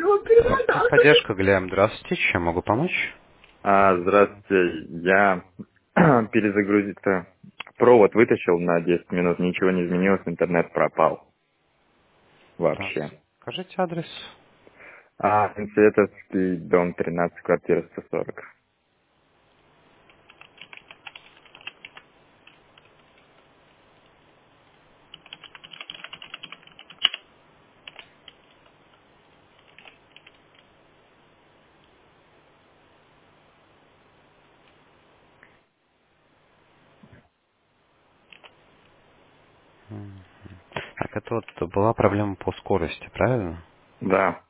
Техподдержка, Глеб. Здравствуйте. Чем могу помочь? Здравствуйте. Я перезагрузиться. Провод вытащил на 10 минут, ничего не изменилось, интернет пропал Так, вообще. скажите адрес. Световский, дом 13, квартира 140. Так, это вот была проблема по скорости, правильно? Да.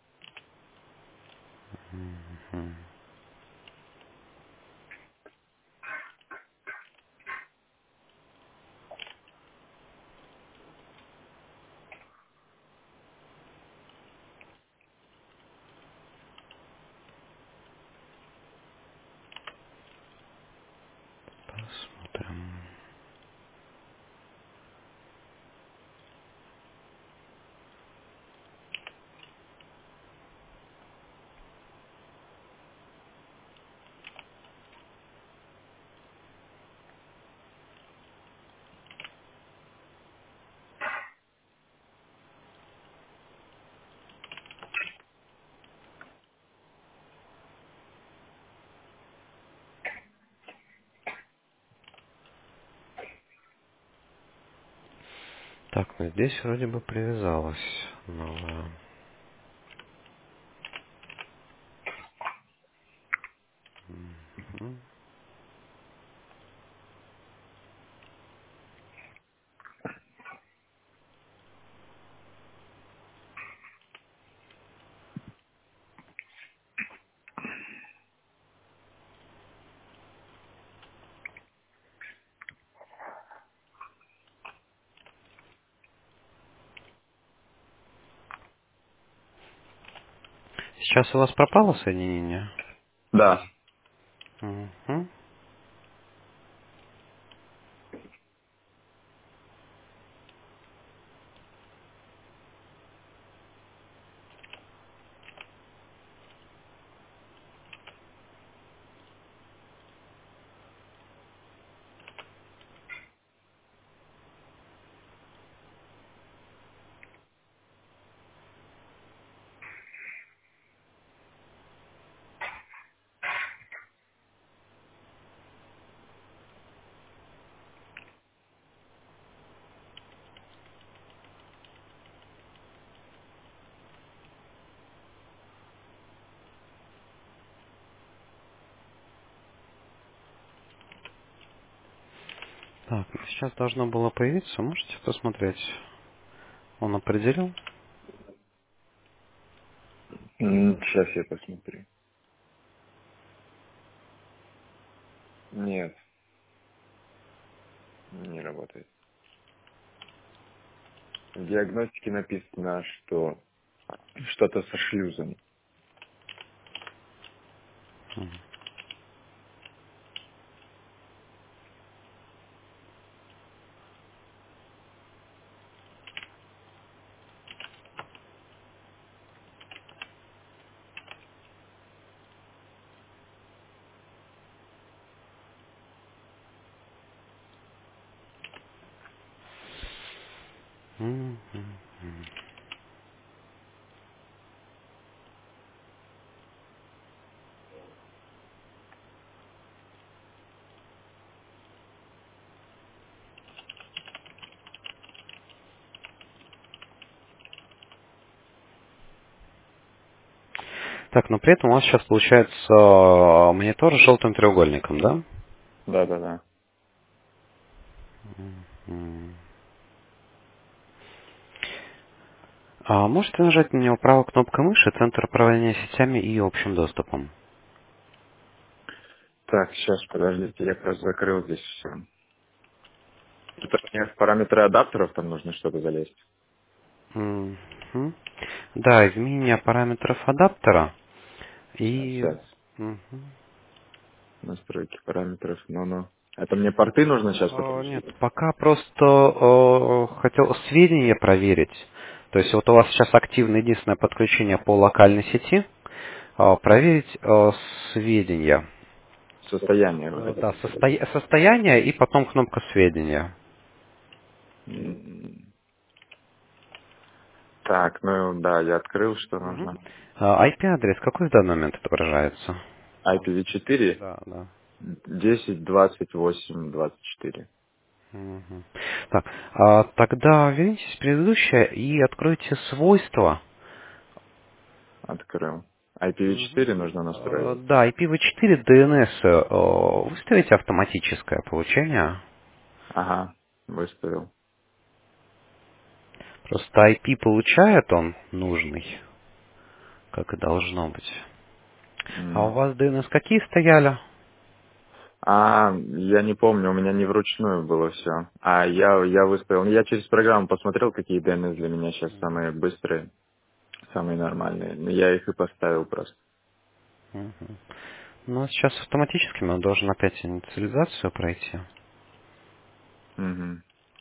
Посмотрим. Так, ну здесь вроде бы привязалась новая. Мгм. Сейчас у вас пропало соединение? Да. Мгм. Так, ну сейчас должно было появиться. Можете посмотреть? Он определил? Сейчас я посмотрю. Нет, не работает. В диагностике написано, что что-то со шлюзом. Мгм. Так, но при этом у вас сейчас получается монитор с желтым треугольником, да? Да-да-да. М. А можете нажать на него правой кнопкой мыши, центр управления сетями и общим доступом? Так, сейчас, подождите, я просто закрыл здесь все. Это мне в параметры адаптеров там нужно что-то залезть. Мгм. Да, изменение параметров адаптера и... Сейчас. Мгм. Настройки параметров, ну-ну. Это мне порты нужно сейчас Нет, подключить? пока просто хотел сведения проверить. То есть вот у вас сейчас активно единственное подключение по локальной сети. Проверить сведения. Состояние вот это. Да, состояние и потом кнопка сведения. М, Так, ну да, я открыл, что Мгм. нужно. IP-адрес какой в данный момент отображается? IPv4 Да, да. 10 28 24. Мгм. Так, тогда вернитесь в предыдущее и откройте свойства. Открыл. Мгм. IPv4 нужно настроить. Да, IPv4 DNS выставите автоматическое получение. Ага, выставил. Просто IP получает он нужный, как и должно быть. А у М. вас DNS какие стояли? Я не помню, у меня не вручную было все. Я выставил. Я через программу посмотрел, какие DNS для меня сейчас самые быстрые, самые нормальные. Но я их и поставил просто. Мгм. Ну, сейчас автоматически он должен опять инициализацию пройти. Мгм.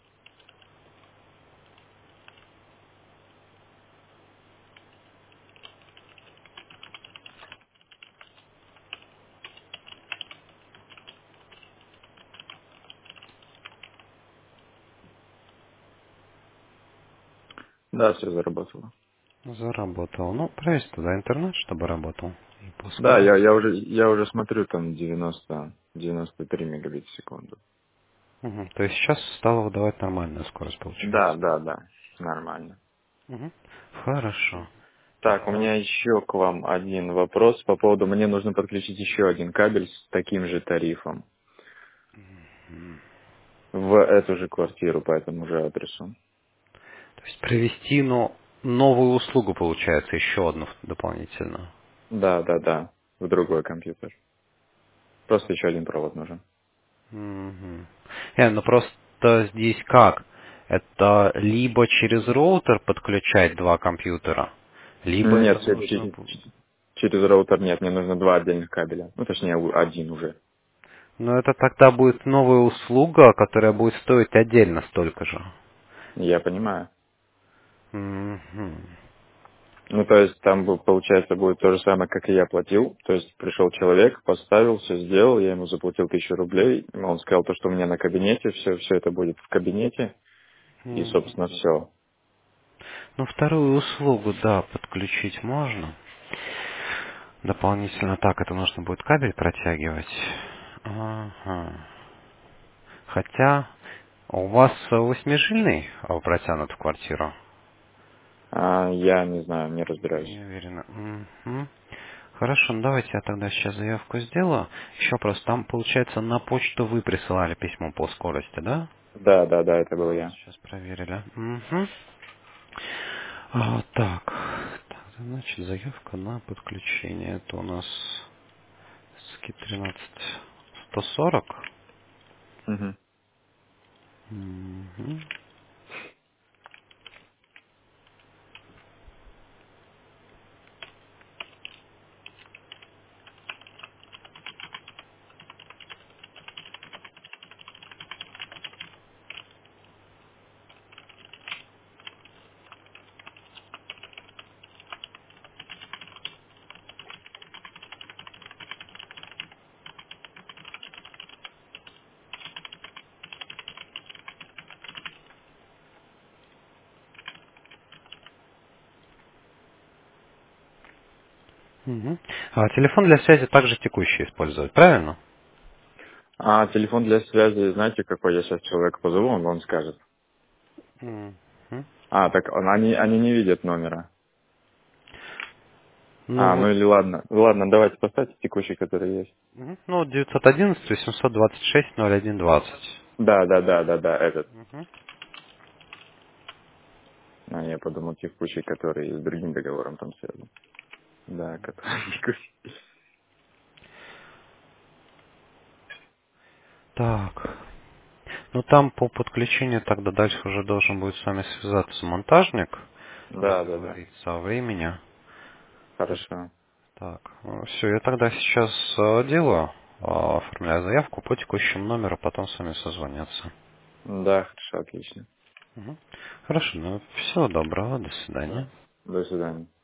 Да, все заработало. Заработал. Ну, проверьте туда интернет, чтобы работал. И по Да, скорости. я уже смотрю там 93 мегабит в секунду. Мгм. То есть сейчас стало выдавать нормальную скорость, Да, получается, да? да, да, нормально. Мгм. Хорошо. Так, Так, у меня еще к вам один вопрос по поводу, мне нужно подключить еще один кабель с таким же тарифом в эту же квартиру по этому же адресу. то есть провести, ну, новую услугу, получается, еще одну дополнительно. Да, да, да, в другой компьютер. Просто еще один провод нужен. Мгм. Ну просто здесь как? Это либо через роутер подключать два компьютера, либо это Нет, нужно... через роутер нет, мне нужно два отдельных кабеля. Ну, точнее, один уже. Но это тогда будет новая услуга, которая будет стоить отдельно столько же. Я понимаю. Мгм. Ну, то есть там, получается, будет то же самое, как и я платил. То есть пришел человек, поставил, все сделал, я ему заплатил 1000 рублей. Он сказал то, что у меня на кабинете, все это будет в кабинете. И, Мгм. собственно, все. Ну, вторую услугу, да, подключить можно. Дополнительно так это нужно будет кабель протягивать. Ага. Хотя у вас восьмижильный протянут в квартиру? Я не знаю, не разбираюсь. Не уверена. Мгм. Хорошо, ну давайте я тогда сейчас заявку сделаю. Еще просто там, получается, на почту вы присылали письмо по скорости, да? Да, да, да, это был Вот, я. сейчас проверили. Мгм. Так. Так, значит, заявка на подключение. Это у нас ски 13140. Мгм. Мгм. Мгм. Телефон для связи также текущий использовать, правильно? Телефон для связи, знаете, какой я сейчас человека позову, он вам скажет. Мгм. Так они не видят номера. Ну Ну вот, или ладно. Ладно, давайте поставьте текущий, который есть. ну, 911 826 0120. Да, да, да, да, да, этот. Мгм. Я подумал, текущий, который с другим договором там связан. Да, который текущий. Так. Ну там по подключению тогда дальше уже должен будет с вами связаться монтажник, Да, да, да. договориться о времени. Хорошо. Так, все, я тогда сейчас делаю, оформляю заявку по текущему номеру, потом с вами созвонятся. Да, хорошо, отлично. Мгм. Хорошо, ну всего доброго, до свидания. Да. До свидания.